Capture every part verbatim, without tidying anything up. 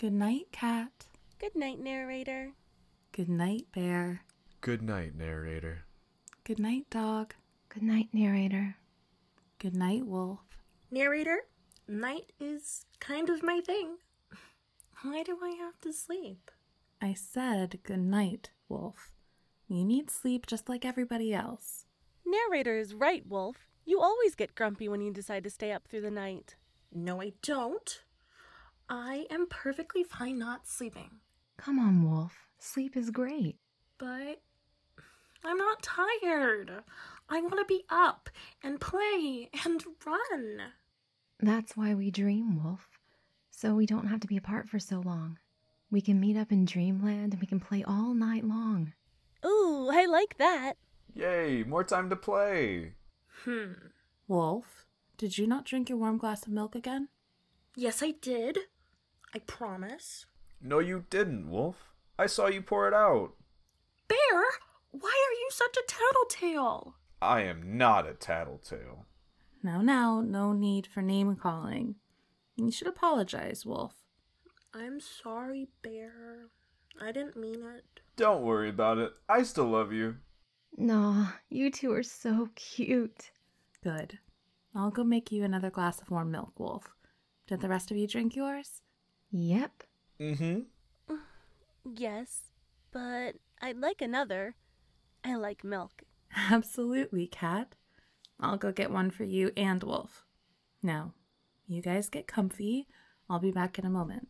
Good night, cat. Good night, narrator. Good night, bear. Good night, narrator. Good night, dog. Good night, narrator. Good night, wolf. Narrator, night is kind of my thing. Why do I have to sleep? I said good night, wolf. You need sleep just like everybody else. Narrator is right, Wolf. You always get grumpy when you decide to stay up through the night. No, I don't. I am perfectly fine not sleeping. Come on, Wolf. Sleep is great. But I'm not tired. I want to be up and play and run. That's why we dream, Wolf. So we don't have to be apart for so long. We can meet up in Dreamland and we can play all night long. Ooh, I like that. Yay, more time to play. Hmm. Wolf, did you not drink your warm glass of milk again? Yes, I did. I promise. No, you didn't, Wolf. I saw you pour it out. Bear, why are you such a tattletale? I am not a tattletale. Now, now, no need for name-calling. You should apologize, Wolf. I'm sorry, Bear. I didn't mean it. Don't worry about it. I still love you. No, you two are so cute. Good. I'll go make you another glass of warm milk, Wolf. Did the rest of you drink yours? Yep. Mm-hmm. Yes, but I'd like another. I like milk. Absolutely, Cat. I'll go get one for you and Wolf. Now, you guys get comfy. I'll be back in a moment.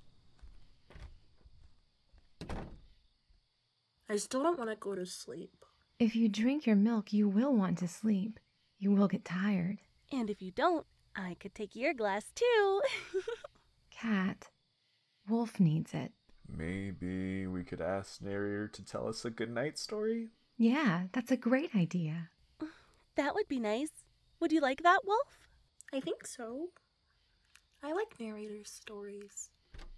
I still don't want to go to sleep. If you drink your milk, you will want to sleep. You will get tired. And if you don't, I could take your glass too. Cat, Wolf needs it. Maybe we could ask narrator to tell us a good night story? Yeah, that's a great idea. That would be nice. Would you like that, Wolf? I think so. I like narrator's stories.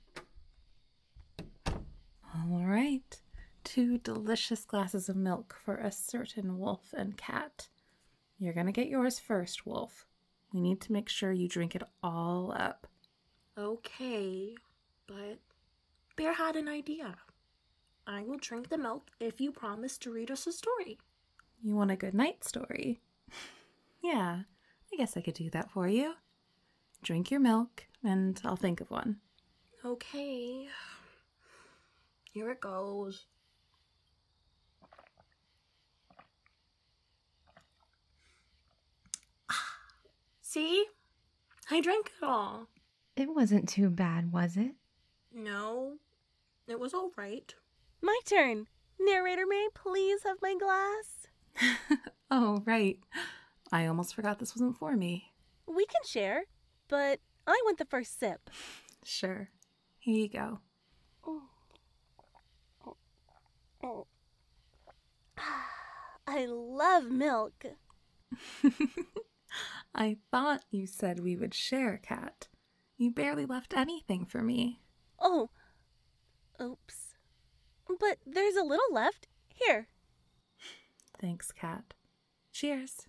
All right. Two delicious glasses of milk for a certain Wolf and Cat. You're gonna get yours first, Wolf. We need to make sure you drink it all up. Okay, but Bear had an idea. I will drink the milk if you promise to read us a story. You want a good night story? Yeah, I guess I could do that for you. Drink your milk, and I'll think of one. Okay. Here it goes. See? I drank it all. It wasn't too bad, was it? No, it was all right. My turn. Narrator, may I please have my glass? Oh, right. I almost forgot this wasn't for me. We can share, but I want the first sip. Sure. Here you go. Oh. Oh. Oh. I love milk. I thought you said we would share, Cat. You barely left anything for me. Oh. Oops. But there's a little left. Here. Thanks, Cat. Cheers.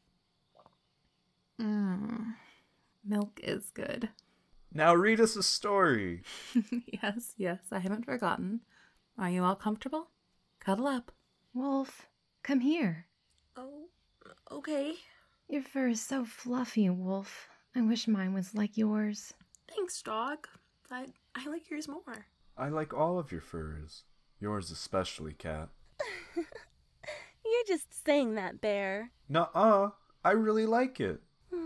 Mmm. Milk is good. Now read us a story. Yes, yes, I haven't forgotten. Are you all comfortable? Cuddle up. Wolf, come here. Oh, okay. Your fur is so fluffy, Wolf. I wish mine was like yours. Thanks, dog. But I like yours more. I like all of your furs. Yours especially, Cat. You're just saying that, Bear. Nuh-uh. I really like it.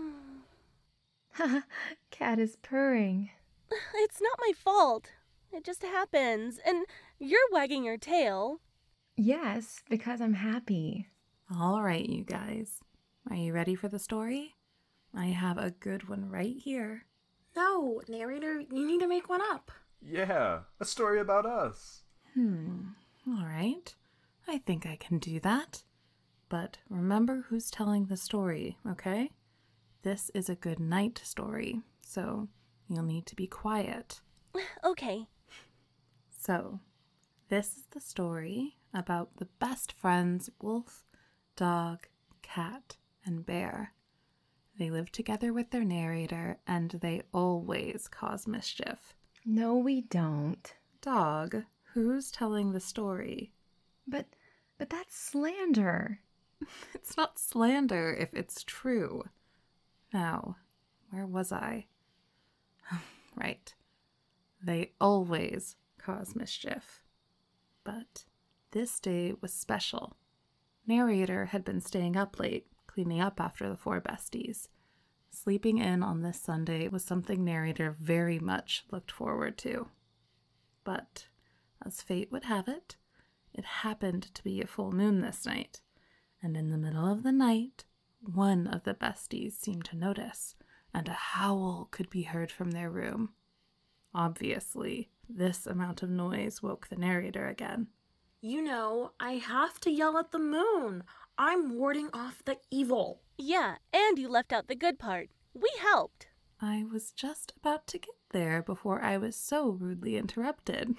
Cat is purring. It's not my fault. It just happens. And you're wagging your tail. Yes, because I'm happy. All right, you guys. Are you ready for the story? I have a good one right here. No, narrator, you need to make one up. Yeah, a story about us. Hmm. All right. I think I can do that. But remember who's telling the story, okay? This is a good night story, so you'll need to be quiet. Okay. So, this is the story about the best friends Wolf, Dog, Cat, and Bear. They live together with their narrator, and they always cause mischief. No, we don't. Dog, who's telling the story? But, but that's slander. It's not slander if it's true. Now, where was I? Right. They always cause mischief. But this day was special. Narrator had been staying up late, cleaning up after the four besties. Sleeping in on this Sunday was something Narrator very much looked forward to. But, as fate would have it, it happened to be a full moon this night, and in the middle of the night, one of the besties seemed to notice, and a howl could be heard from their room. Obviously, this amount of noise woke the narrator again. You know, I have to yell at the moon. I'm warding off the evil. Yeah, and you left out the good part. We helped. I was just about to get there before I was so rudely interrupted.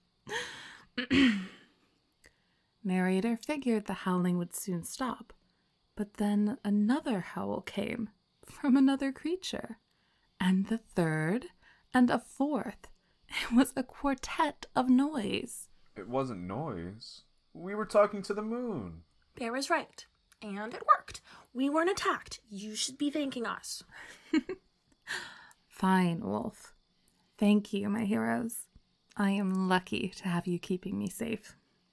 Narrator figured the howling would soon stop, but then another howl came from another creature, and the third, and a fourth. It was a quartet of noise. It wasn't noise. We were talking to the moon. Bear is right. And it worked. We weren't attacked. You should be thanking us. Fine, Wolf. Thank you, my heroes. I am lucky to have you keeping me safe.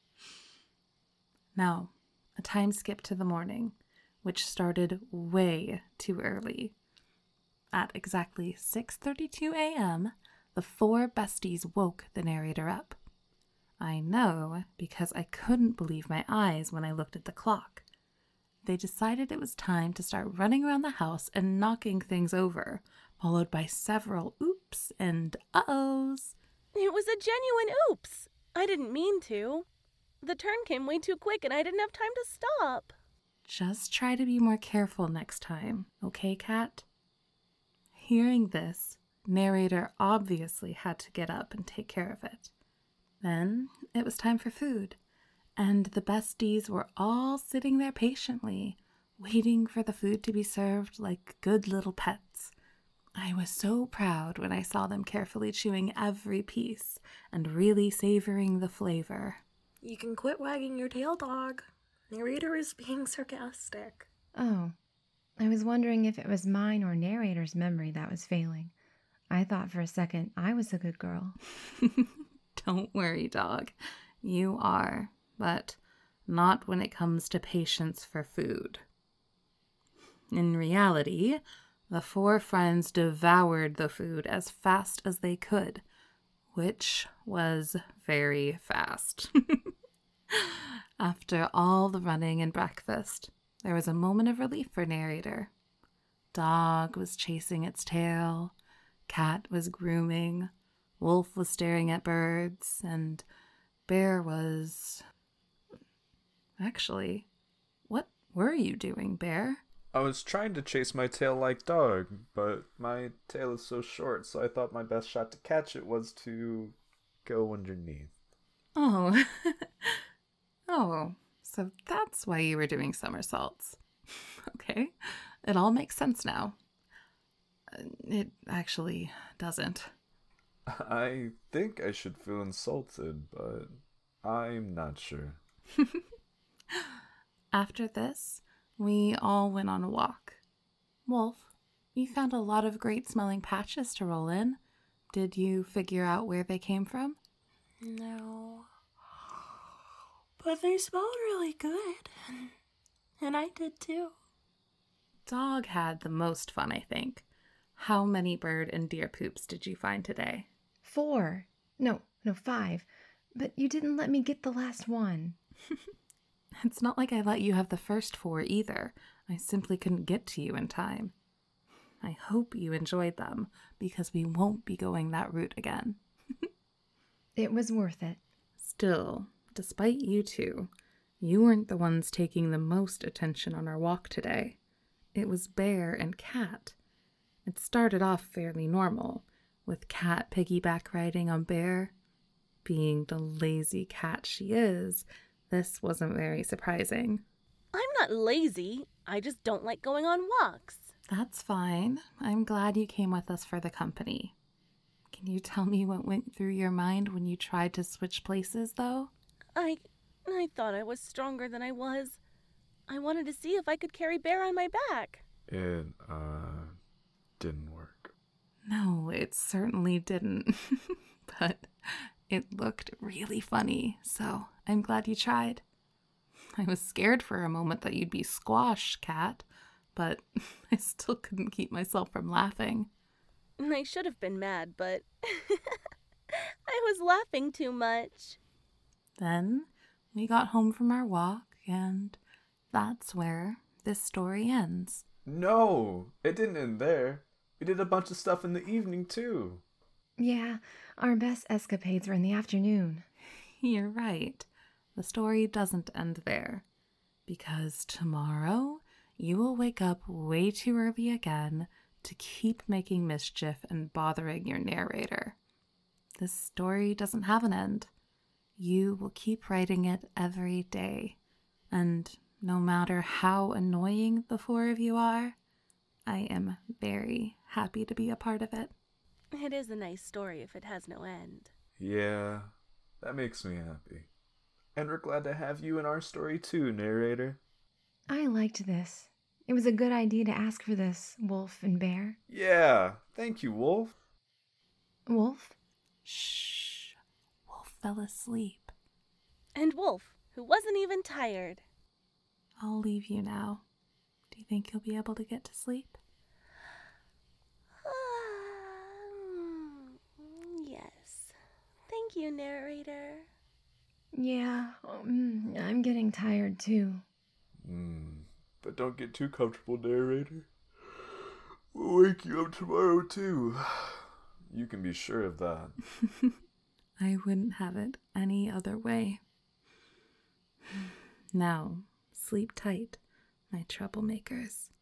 Now, a time skip to the morning, which started way too early. At exactly six thirty-two a.m., the four besties woke the narrator up. I know because I couldn't believe my eyes when I looked at the clock. They decided it was time to start running around the house and knocking things over, followed by several oops and uh-ohs. It was a genuine oops. I didn't mean to. The turn came way too quick and I didn't have time to stop. Just try to be more careful next time, okay, Cat? Hearing this, narrator obviously had to get up and take care of it. Then it was time for food, and the besties were all sitting there patiently, waiting for the food to be served like good little pets. I was so proud when I saw them carefully chewing every piece and really savoring the flavor. You can quit wagging your tail, dog. Narrator is being sarcastic. Oh, I was wondering if it was mine or narrator's memory that was failing. I thought for a second I was a good girl. Don't worry, dog. You are, but not when it comes to patience for food. In reality, the four friends devoured the food as fast as they could, which was very fast. After all the running and breakfast, there was a moment of relief for narrator. Dog was chasing its tail, Cat was grooming, Wolf was staring at birds, and Bear was... Actually, what were you doing, Bear? I was trying to chase my tail like dog, but my tail is so short, so I thought my best shot to catch it was to go underneath. Oh. Oh, so that's why you were doing somersaults. Okay, it all makes sense now. It actually doesn't. I think I should feel insulted, but I'm not sure. After this, we all went on a walk. Wolf, you found a lot of great smelling patches to roll in. Did you figure out where they came from? No. But they smelled really good. And I did too. Dog had the most fun, I think. How many bird and deer poops did you find today? Four. No, no, five. But you didn't let me get the last one. It's not like I let you have the first four either. I simply couldn't get to you in time. I hope you enjoyed them, because we won't be going that route again. It was worth it. Still, despite you two, you weren't the ones taking the most attention on our walk today. It was Bear and Cat. It started off fairly normal, with Cat piggyback riding on Bear. Being the lazy cat she is, this wasn't very surprising. I'm not lazy. I just don't like going on walks. That's fine. I'm glad you came with us for the company. Can you tell me what went through your mind when you tried to switch places, though? I I thought I was stronger than I was. I wanted to see if I could carry Bear on my back. It, uh, didn't work. No, it certainly didn't. But it looked really funny, so I'm glad you tried. I was scared for a moment that you'd be squashed, Cat, but I still couldn't keep myself from laughing. I should have been mad, but I was laughing too much. Then we got home from our walk, and that's where this story ends. No, it didn't end there. We did a bunch of stuff in the evening, too. Yeah, our best escapades were in the afternoon. You're right. The story doesn't end there. Because tomorrow, you will wake up way too early again to keep making mischief and bothering your narrator. This story doesn't have an end. You will keep writing it every day. And no matter how annoying the four of you are, I am very happy to be a part of it. It is a nice story if it has no end. Yeah, that makes me happy. And we're glad to have you in our story too, narrator. I liked this. It was a good idea to ask for this, Wolf and Bear. Yeah, thank you, Wolf. Wolf? Shh. Wolf fell asleep. And Wolf, who wasn't even tired. I'll leave you now. Do you think you'll be able to get to sleep? Yes. Thank you, narrator. Yeah, um, I'm getting tired too. Hmm, but don't get too comfortable, narrator. We'll wake you up tomorrow too. You can be sure of that. I wouldn't have it any other way. Now, sleep tight, my troublemakers.